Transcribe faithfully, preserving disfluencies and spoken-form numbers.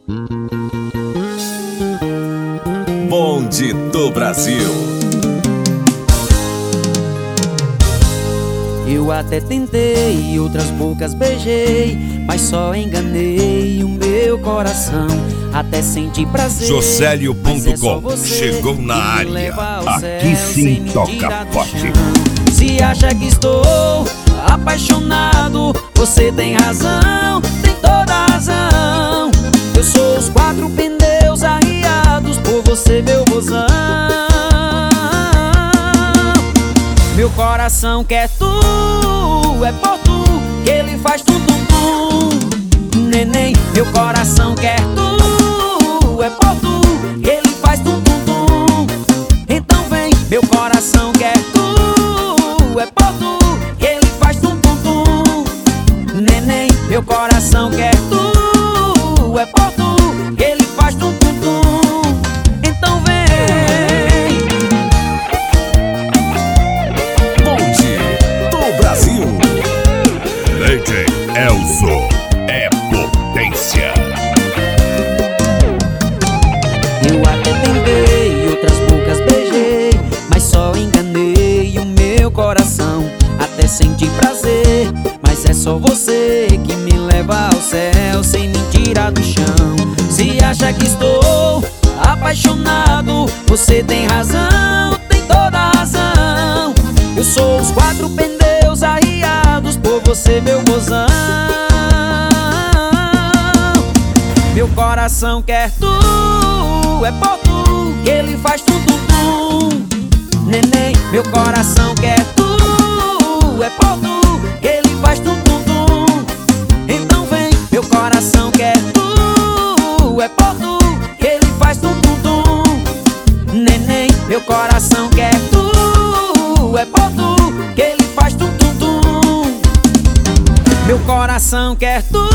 Bonde do Brasil. Eu até tentei, outras bocas beijei, mas só enganei o meu coração. Até senti prazer. Josélio ponto com é chegou na área. Aqui sim toca forte. Se acha que estou apaixonado, você tem razão, tem toda a razão. Eu sou os quatro pneus arriados por você, meu mozão. Meu coração quer tu, é por tu que ele faz tum tum tum. Neném, meu coração quer tu, é por tu que ele faz tum tum tum. Então vem, meu coração quer tu, é por tu que ele faz tum tum tum. Neném, meu coração quer tu, é por tu que ele faz tum tum tum. Então vem. Leite Elzo é potência. Eu até tentei, outras bocas beijei, mas só enganei o meu coração. Até senti prazer, mas é só você que me leva ao céu sem me tirar do chão. Se acha que estou apaixonado, você tem razão, tem toda a razão. Eu sou os quatro pneus arriados por você, meu mozão. Meu coração quer tu, é por tu que ele faz tum tum tum. Neném, meu coração quer tu, é por tu que ele faz tum tum tum. Então vem, meu coração quer tu, é por tu que ele faz tum tum tum. Neném, meu coração quer tu, é por tu que ele faz tum tum tum. Meu coração quer tu,